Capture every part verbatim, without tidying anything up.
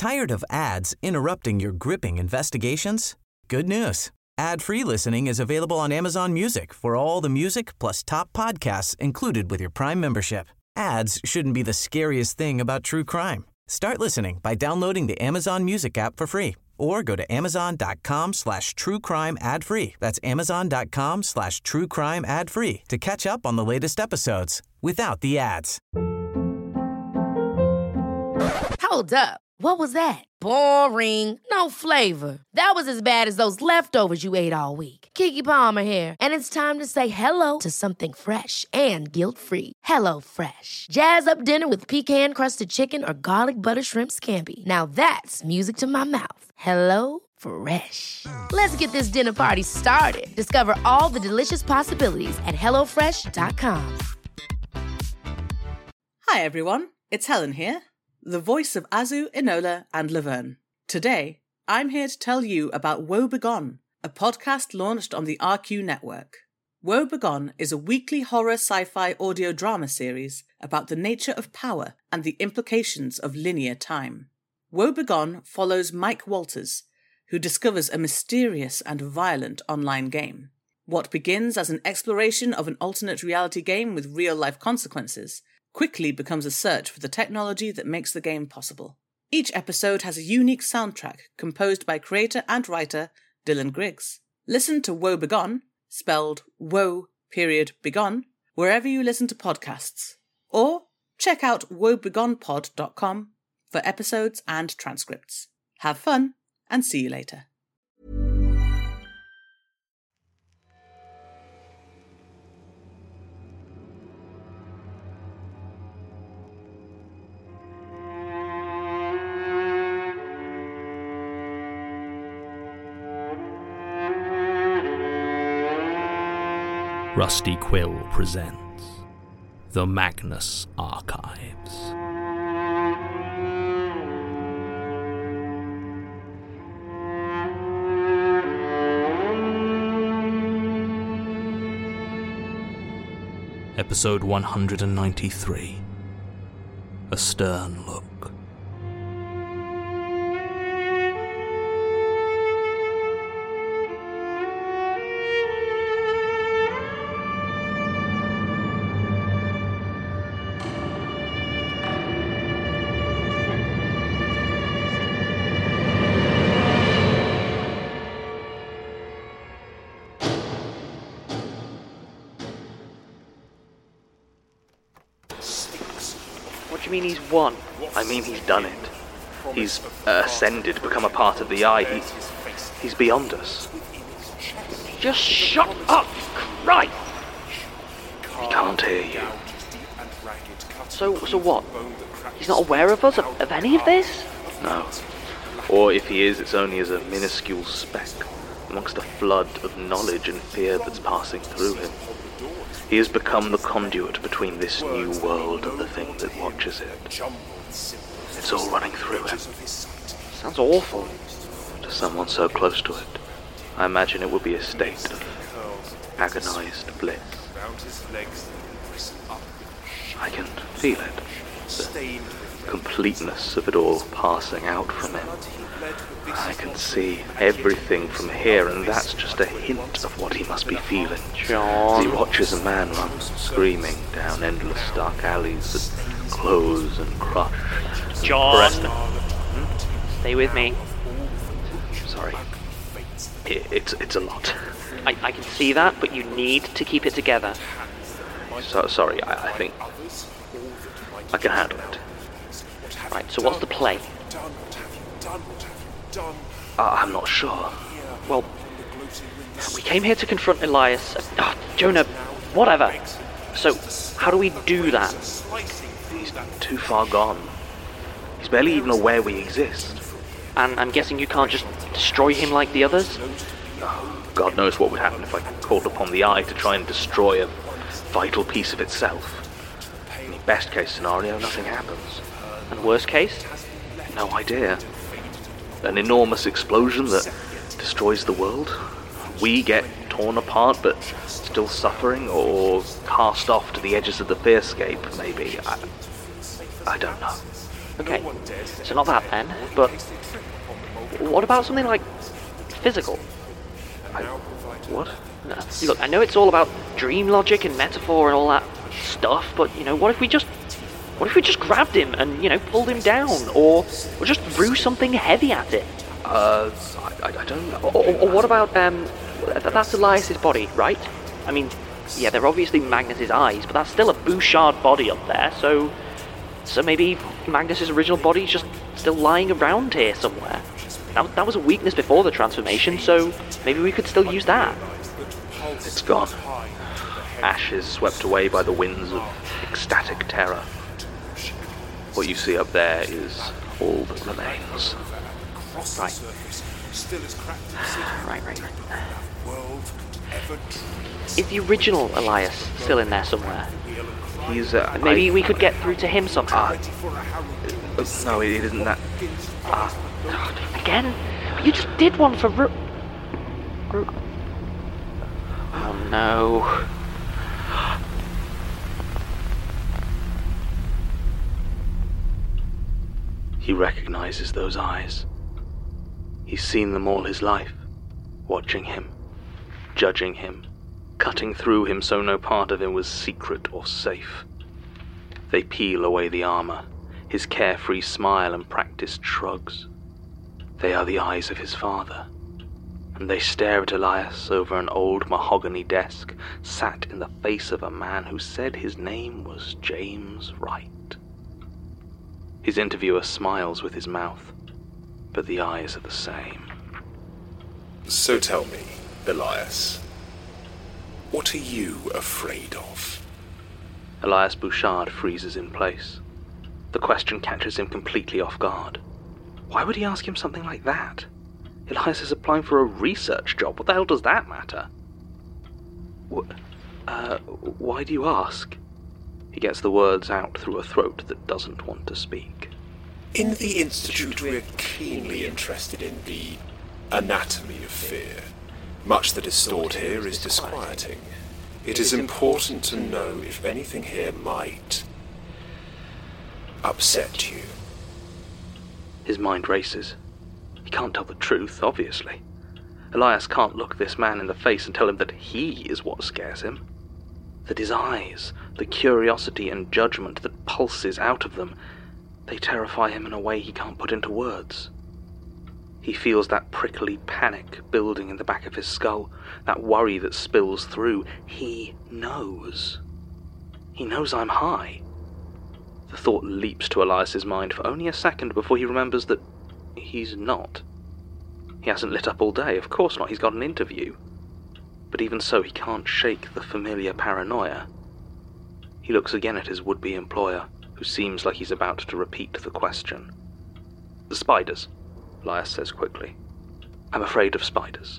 Tired of ads interrupting your gripping investigations? Good news. Ad-free listening is available on Amazon Music for all the music plus top podcasts included with your Prime membership. Ads shouldn't be the scariest thing about true crime. Start listening by downloading the Amazon Music app for free or go to amazon.com slash true crime ad free. That's amazon.com slash true crime ad free to catch up on the latest episodes without the ads. Hold up. What was that? Boring. No flavor. That was as bad as those leftovers you ate all week. Keke Palmer here, and it's time to say hello to something fresh and guilt-free. Hello Fresh. Jazz up dinner with pecan-crusted chicken or garlic butter shrimp scampi. Now that's music to my mouth. Hello Fresh. Let's get this dinner party started. Discover all the delicious possibilities at hello fresh dot com. Hi everyone, it's Helen here, the voice of Azu, Enola and Laverne. Today, I'm here to tell you about Woe Begone, a podcast launched on the R Q network. Woe Begone is a weekly horror sci-fi audio drama series about the nature of power and the implications of linear time. Woe Begone follows Mike Walters, who discovers a mysterious and violent online game. What begins as an exploration of an alternate reality game with real-life consequences quickly becomes a search for the technology that makes the game possible. Each episode has a unique soundtrack composed by creator and writer Dylan Griggs. Listen to Woe Begone, spelled Woe period Begone, wherever you listen to podcasts. Or check out woe begone pod dot com for episodes and transcripts. Have fun, and see you later. Rusty Quill presents The Magnus Archives. Episode one hundred ninety-three. A Stern Look. What do you mean he's won? I mean he's done it. He's uh, ascended, become a part of the Eye. He, he's beyond us. Just shut up, Christ! He can't hear you. So, so what? He's not aware of us, of, of any of this? No. Or if he is, it's only as a minuscule speck amongst a flood of knowledge and fear that's passing through him. He has become the conduit between this new world and the thing that watches it. It's all running through him. Sounds awful. To someone so close to it, I imagine it would be a state of agonized bliss. I can feel it. The completeness of it all passing out from him. I can see everything from here, and that's just a hint of what he must be feeling. John. As he watches a man run screaming down endless dark alleys that close and crush. John. Preston. Hmm? Stay with me. Sorry. It, it's it's a lot. I, I can see that, but you need to keep it together. So, sorry, I, I think I can handle it. Right, so what's the play? Uh, I'm not sure. Well, we came here to confront Elias. Uh, Jonah, whatever. So, how do we do that? He's too far gone. He's barely even aware we exist. And I'm guessing you can't just destroy him like the others? Oh, God knows what would happen if I called upon the Eye to try and destroy a vital piece of itself. In the best case scenario, nothing happens. And worst case? No idea. An enormous explosion that destroys the world. We get torn apart but still suffering, or cast off to the edges of the fearscape, maybe. I, I don't know. Okay, so not that then, but what about something like physical? I, what? No, look, I know it's all about dream logic and metaphor and all that stuff, but, you know, what if we just... What if we just grabbed him and, you know, pulled him down? Or, or just threw something heavy at it? Uh, I, I don't know. Or, or, or what about, um... That's Elias's body, right? I mean, yeah, they're obviously Magnus's eyes, but that's still a Bouchard body up there, so... So maybe Magnus's original body's just still lying around here somewhere. That, that was a weakness before the transformation, so maybe we could still use that. It's gone. Ashes swept away by the winds of ecstatic terror. What you see up there is all that remains. Right. Right, right, right. Is the original Elias still in there somewhere? He's, uh... Maybe I, we could get through to him somehow. Uh, no, it isn't that... Ah, uh, again? You just did one for Ru... Ru... Oh no... He recognizes those eyes. He's seen them all his life, watching him, judging him, cutting through him so no part of him was secret or safe. They peel away the armor, his carefree smile and practiced shrugs. They are the eyes of his father, and they stare at Elias over an old mahogany desk, sat in the face of a man who said his name was James Wright. His interviewer smiles with his mouth, but the eyes are the same. So tell me, Elias, what are you afraid of? Elias Bouchard freezes in place. The question catches him completely off guard. Why would he ask him something like that? Elias is applying for a research job. What the hell does that matter? What, uh, why do you ask? He gets the words out through a throat that doesn't want to speak. In the Institute, we're keenly interested in the anatomy of fear. Much that is stored here is disquieting. It is important to know if anything here might upset you. His mind races. He can't tell the truth, obviously. Elias can't look this man in the face and tell him that he is what scares him. That his eyes, the curiosity and judgment that pulses out of them, they terrify him in a way he can't put into words. He feels that prickly panic building in the back of his skull, that worry that spills through. He knows. He knows I'm high. The thought leaps to Elias's mind for only a second before he remembers that he's not. He hasn't lit up all day, of course not, he's got an interview. But even so, he can't shake the familiar paranoia. He looks again at his would-be employer, who seems like he's about to repeat the question. The spiders, Elias says quickly. I'm afraid of spiders.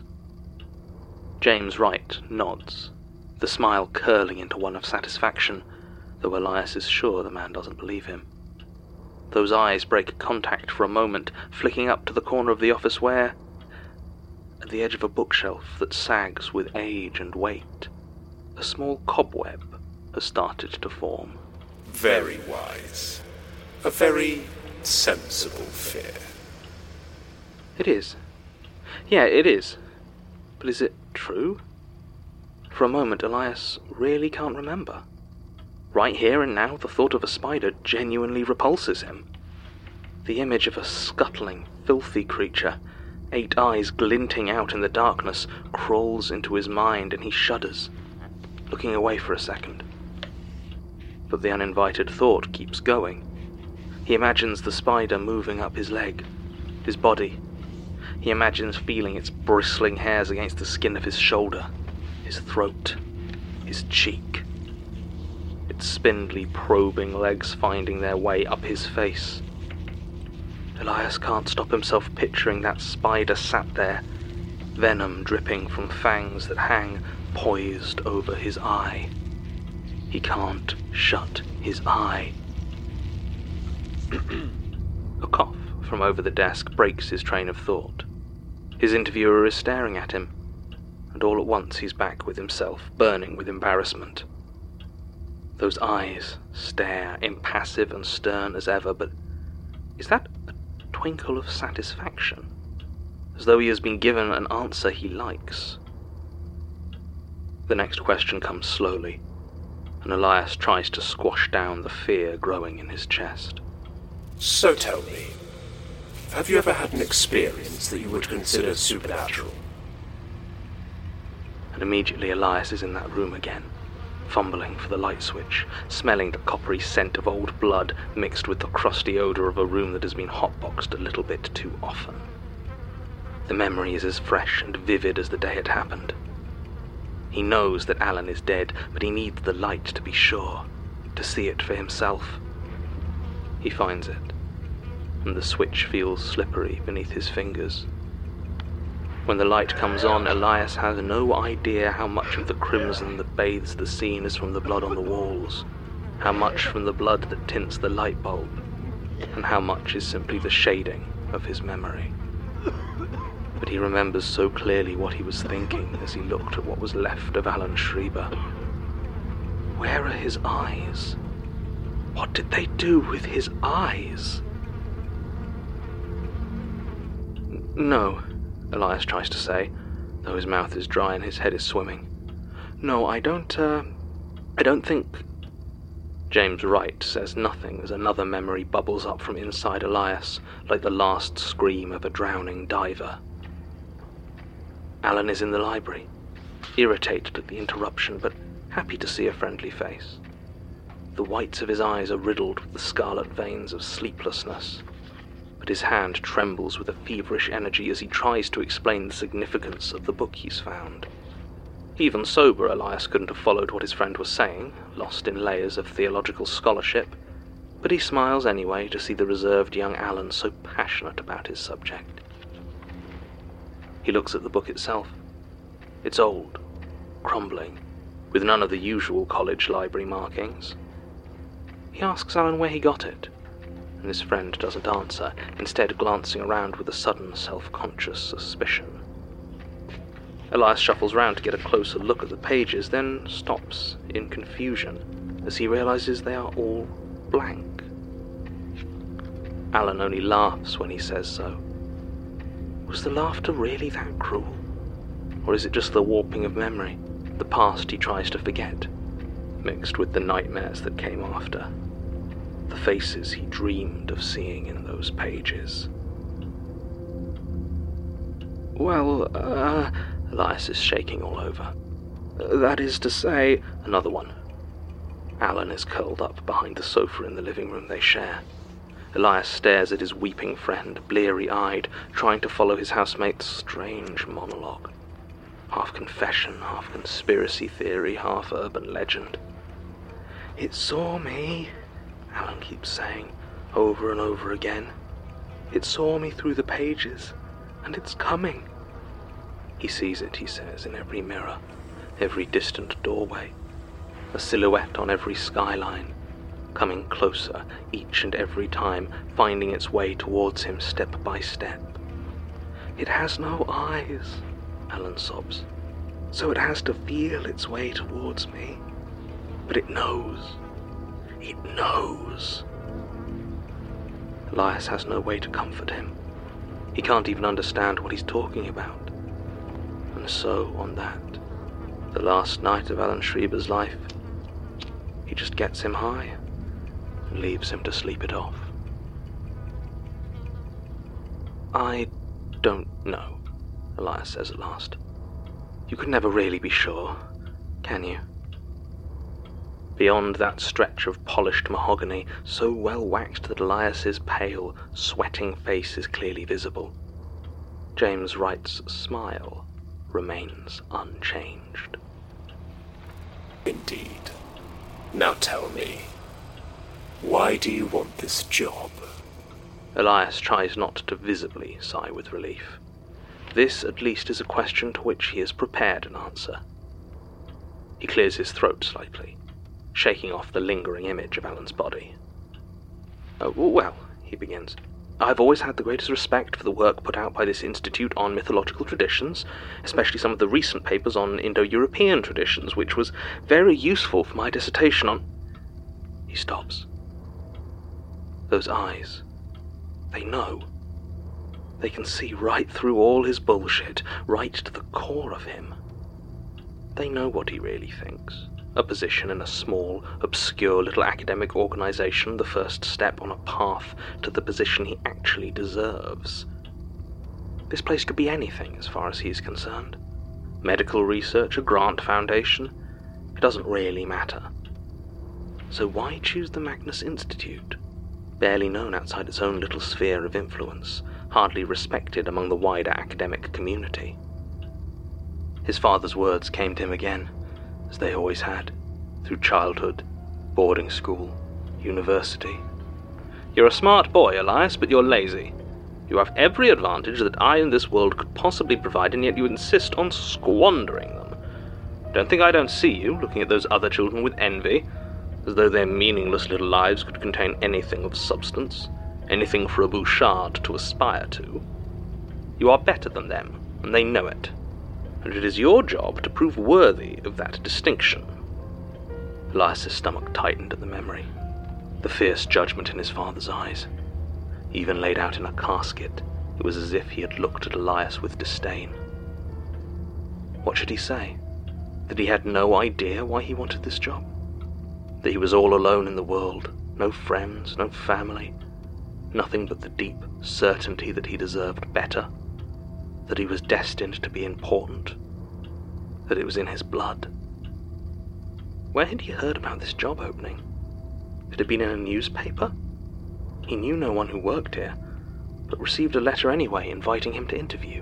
James Wright nods, the smile curling into one of satisfaction, though Elias is sure the man doesn't believe him. Those eyes break contact for a moment, flicking up to the corner of the office where, at the edge of a bookshelf that sags with age and weight, a small cobweb has started to form. Very wise. A very sensible fear. It is. Yeah, it is. But is it true? For a moment, Elias really can't remember. Right here and now, the thought of a spider genuinely repulses him. The image of a scuttling, filthy creature, eight eyes glinting out in the darkness, crawls into his mind and he shudders, looking away for a second. But the uninvited thought keeps going. He imagines the spider moving up his leg, his body. He imagines feeling its bristling hairs against the skin of his shoulder, his throat, his cheek. Its spindly, probing legs finding their way up his face. Elias can't stop himself picturing that spider sat there, venom dripping from fangs that hang poised over his eye. He can't shut his eye. A cough from over the desk breaks his train of thought. His interviewer is staring at him, and all at once he's back with himself, burning with embarrassment. Those eyes stare, impassive and stern as ever, but Is that a twinkle of satisfaction? As though he has been given an answer he likes. The next question comes slowly, and Elias tries to squash down the fear growing in his chest. So tell me, have you ever had an experience that you would consider supernatural? And immediately Elias is in that room again, fumbling for the light switch, smelling the coppery scent of old blood mixed with the crusty odour of a room that has been hotboxed a little bit too often. The memory is as fresh and vivid as the day it happened. He knows that Alan is dead, but he needs the light to be sure, to see it for himself. He finds it, and the switch feels slippery beneath his fingers. When the light comes on, Elias has no idea how much of the crimson that bathes the scene is from the blood on the walls, how much from the blood that tints the light bulb, and how much is simply the shading of his memory. But he remembers so clearly what he was thinking as he looked at what was left of Alan Schreiber. Where are his eyes? What did they do with his eyes? N- no, Elias tries to say, though his mouth is dry and his head is swimming. No, I don't, uh, I don't think... James Wright says nothing as another memory bubbles up from inside Elias, like the last scream of a drowning diver. Alan is in the library, irritated at the interruption, but happy to see a friendly face. The whites of his eyes are riddled with the scarlet veins of sleeplessness, but his hand trembles with a feverish energy as he tries to explain the significance of the book he's found. Even sober, Elias couldn't have followed what his friend was saying, lost in layers of theological scholarship, but he smiles anyway to see the reserved young Alan so passionate about his subject. He looks at the book itself. It's old, crumbling, with none of the usual college library markings. He asks Alan where he got it, and his friend doesn't answer, instead glancing around with a sudden self-conscious suspicion. Elias shuffles round to get a closer look at the pages, then stops in confusion as he realizes they are all blank. Alan only laughs when he says so. Was the laughter really that cruel? Or is it just the warping of memory, the past he tries to forget, mixed with the nightmares that came after, the faces he dreamed of seeing in those pages? Well, uh, Elias is shaking all over. That is to say, another one. Alan is curled up behind the sofa in the living room they share. Elias stares at his weeping friend, bleary-eyed, trying to follow his housemate's strange monologue. Half confession, half conspiracy theory, half urban legend. It saw me, Alan keeps saying, over and over again. It saw me through the pages, and it's coming. He sees it, he says, in every mirror, every distant doorway, a silhouette on every skyline, coming closer each and every time, finding its way towards him step by step. It has no eyes, Alan sobs, so it has to feel its way towards me. But it knows. It knows. Elias has no way to comfort him. He can't even understand what he's talking about. And so, on that, the last night of Alan Schreiber's life, he just gets him high and leaves him to sleep it off. I don't know, Elias says at last. You can never really be sure, can you? Beyond that stretch of polished mahogany, so well waxed that Elias's pale, sweating face is clearly visible, James Wright's smile remains unchanged. Indeed. Now tell me, why do you want this job? Elias tries not to visibly sigh with relief. This, at least, is a question to which he is prepared an answer. He clears his throat slightly, shaking off the lingering image of Alan's body. Oh, well, he begins, I've always had the greatest respect for the work put out by this institute on mythological traditions, especially some of the recent papers on Indo-European traditions, which was very useful for my dissertation on... He stops. Those eyes, They know. They can see right through all his bullshit, right to the core of him. They know what he really thinks. A position in a small, obscure little academic organization, the first step on a path to the position he actually deserves. This place could be anything as far as he is concerned. Medical research, a grant foundation, it doesn't really matter. So why choose the Magnus Institute? Barely known outside its own little sphere of influence, hardly respected among the wider academic community. His father's words came to him again, as they always had, through childhood, boarding school, university. You're a smart boy, Elias, but you're lazy. You have every advantage that I in this world could possibly provide, and yet you insist on squandering them. Don't think I don't see you, looking at those other children with envy, as though their meaningless little lives could contain anything of substance, anything for a Bouchard to aspire to. You are better than them, and they know it, and it is your job to prove worthy of that distinction. Elias's stomach tightened at the memory, the fierce judgment in his father's eyes. Even laid out in a casket, it was as if he had looked at Elias with disdain. What should he say? That he had no idea why he wanted this job? That he was all alone in the world, no friends, no family, nothing but the deep certainty that he deserved better, that he was destined to be important, that it was in his blood. Where had he heard about this job opening? Had it been in a newspaper? He knew no one who worked here, but received a letter anyway inviting him to interview.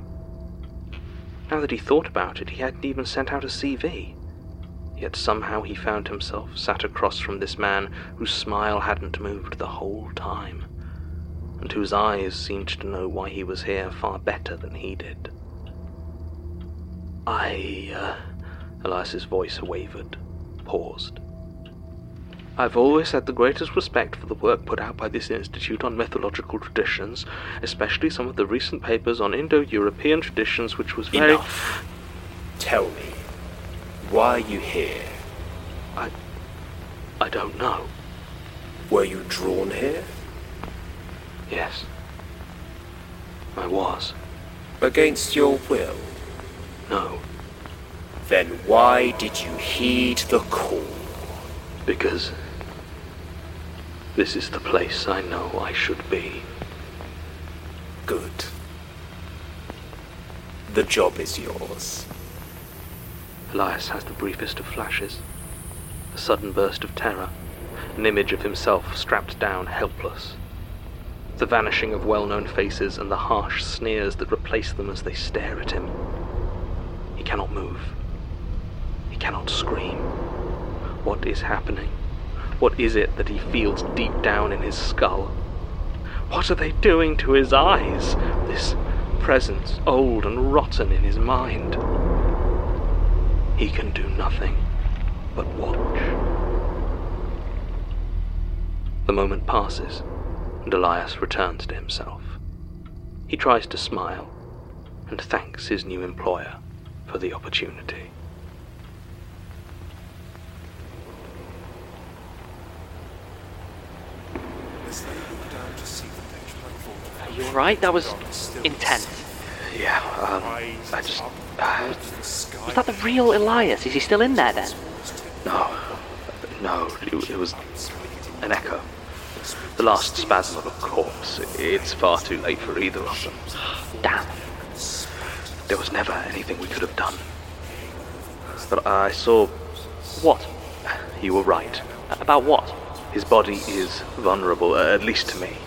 Now that he thought about it, he hadn't even sent out a C V. Yet somehow he found himself sat across from this man whose smile hadn't moved the whole time, and whose eyes seemed to know why he was here far better than he did. I, uh... Elias's voice wavered, paused. I've always had the greatest respect for the work put out by this institute on mythological traditions, especially some of the recent papers on Indo-European traditions, which was very... Enough. Tell me, why are you here? I... I don't know. Were you drawn here? Yes. I was. Against your will? No. Then why did you heed the call? Because this is the place I know I should be. Good. The job is yours. Elias has the briefest of flashes. A sudden burst of terror. An image of himself strapped down, helpless. The vanishing of well-known faces and the harsh sneers that replace them as they stare at him. He cannot move. He cannot scream. What is happening? What is it that he feels deep down in his skull? What are they doing to his eyes? This presence, old and rotten in his mind. He can do nothing but watch. The moment passes, and Elias returns to himself. He tries to smile, and thanks his new employer for the opportunity. Are you alright? That was intense. Yeah, um, I just... Uh, Was that the real Elias? Is he still in there then? no, no, it, it was an echo. The last spasm of a corpse. It's far too late for either of them. Damn. There was never anything we could have done. But I saw... What? You were right. About what? His body is vulnerable, uh, at least to me.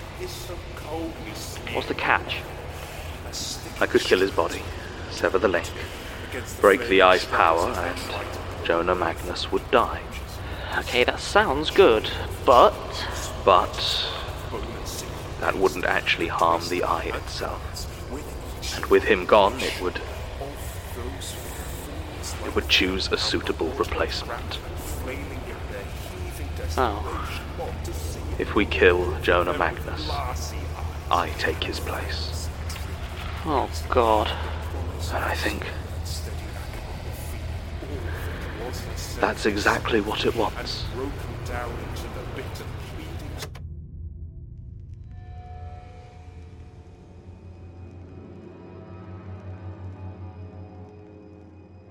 What's the catch? I could kill his body, sever the link, break the eye's power, and Jonah Magnus would die. Okay, that sounds good, but... But that wouldn't actually harm the eye itself. And with him gone, it would... It would choose a suitable replacement. Oh. If we kill Jonah Magnus, I take his place. Oh, God. And I think that's exactly what it wants.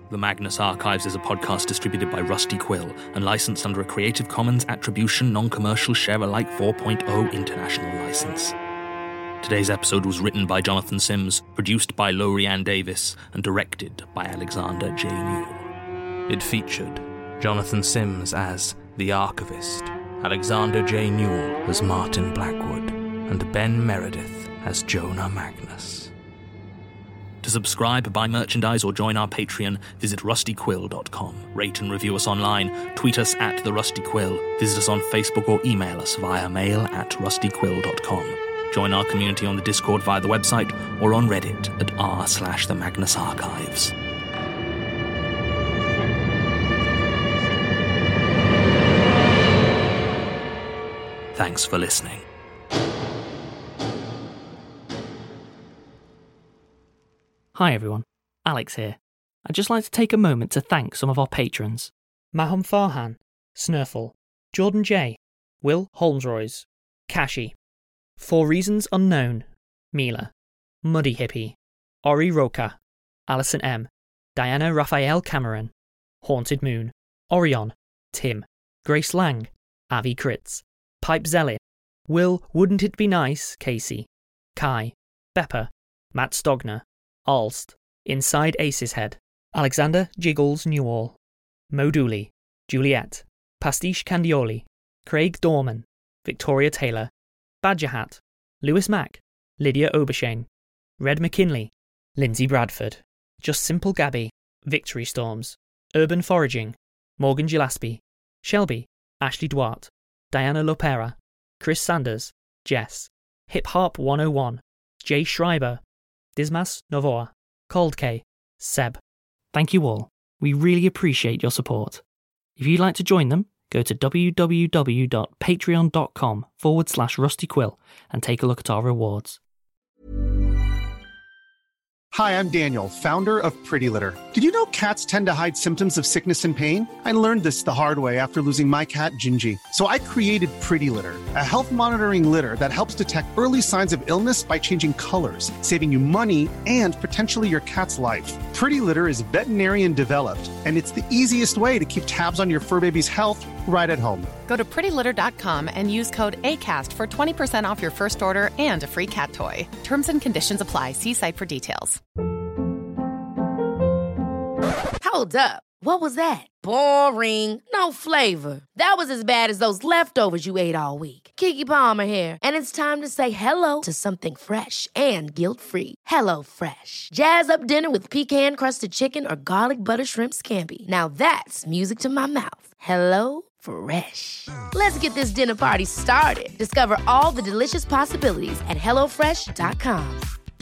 The Magnus Archives is a podcast distributed by Rusty Quill and licensed under a Creative Commons Attribution Non-Commercial Share-alike four point oh international license. Today's episode was written by Jonathan Sims, produced by Lorianne Davis, and directed by Alexander J. Newell. It featured Jonathan Sims as The Archivist, Alexander J. Newell as Martin Blackwood, and Ben Meredith as Jonah Magnus. To subscribe, buy merchandise, or join our Patreon, visit rusty quill dot com. Rate and review us online, tweet us at The Rusty Quill, visit us on Facebook, or email us via mail at rusty quill dot com. Join our community on the Discord via the website or on Reddit at r slash the Magnus Archives. Thanks for listening. Hi everyone, Alex here. I'd just like to take a moment to thank some of our patrons. Maham Farhan, Snurfle, Jordan J, Will Holmesroys, Kashi, For Reasons Unknown, Mila, Muddy Hippie, Ori Roca, Alison M, Diana Raphael Cameron, Haunted Moon, Orion, Tim, Grace Lang, Avi Kritz, Pipe Zellin, Will Wouldn't It Be Nice, Casey, Kai, Bepper, Matt Stogner, Alst, Inside Ace's Head, Alexander Jiggles Newall, Mo Dooley, Juliet, Pastiche Candioli, Craig Dorman, Victoria Taylor, Badger Hat, Lewis Mack, Lydia Obershane, Red McKinley, Lindsay Bradford, Just Simple Gabby, Victory Storms, Urban Foraging, Morgan Gillespie, Shelby, Ashley Duarte, Diana Lopera, Chris Sanders, Jess, Hip Hop one oh one, Jay Schreiber, Dismas Novoa, Cold K, Seb. Thank you all. We really appreciate your support. If you'd like to join them, go to www.patreon.com forward slash rustyquill and take a look at our rewards. Hi, I'm Daniel, founder of Pretty Litter. Did you know cats tend to hide symptoms of sickness and pain? I learned this the hard way after losing my cat, Gingy. So I created Pretty Litter, a health monitoring litter that helps detect early signs of illness by changing colors, saving you money and potentially your cat's life. Pretty Litter is veterinarian developed, and it's the easiest way to keep tabs on your fur baby's health right at home. Go to pretty litter dot com and use code ACAST for twenty percent off your first order and a free cat toy. Terms and conditions apply. See site for details. Hold up. What was that? Boring. No flavor. That was as bad as those leftovers you ate all week. Keke Palmer here, and it's time to say hello to something fresh and guilt-free. Hello Fresh. Jazz up dinner with pecan-crusted chicken or garlic butter shrimp scampi. Now that's music to my mouth. Hello Fresh. Let's get this dinner party started. Discover all the delicious possibilities at hello fresh dot com.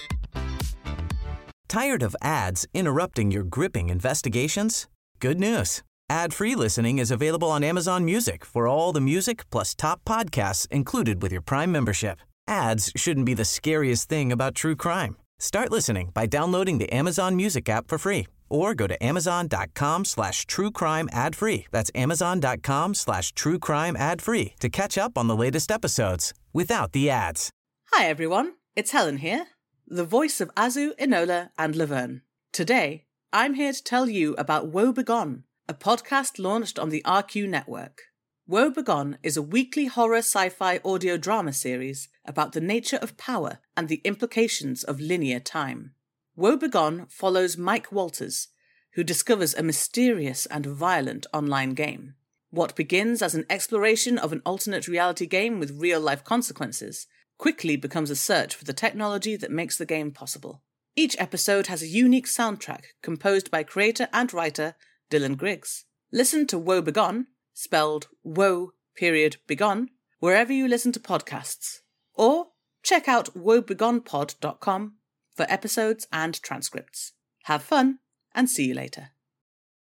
Tired of ads interrupting your gripping investigations? Good news. Ad-free listening is available on Amazon Music for all the music plus top podcasts included with your Prime membership. Ads shouldn't be the scariest thing about true crime. Start listening by downloading the Amazon Music app for free or go to amazon.com slash true crime ad free. That's amazon.com slash true crime ad free to catch up on the latest episodes without the ads. Hi everyone, it's Helen here, the voice of Azu, Enola, and Laverne. Today, I'm here to tell you about Woe Begone, a podcast launched on the R Q network. Woe Begone is a weekly horror sci-fi audio drama series about the nature of power and the implications of linear time. Woe Begone follows Mike Walters, who discovers a mysterious and violent online game. What begins as an exploration of an alternate reality game with real-life consequences quickly becomes a search for the technology that makes the game possible. Each episode has a unique soundtrack composed by creator and writer Dylan Griggs. Listen to Woe Begone, spelled Woe period Begone, wherever you listen to podcasts. Or check out woe begone pod dot com for episodes and transcripts. Have fun, and see you later.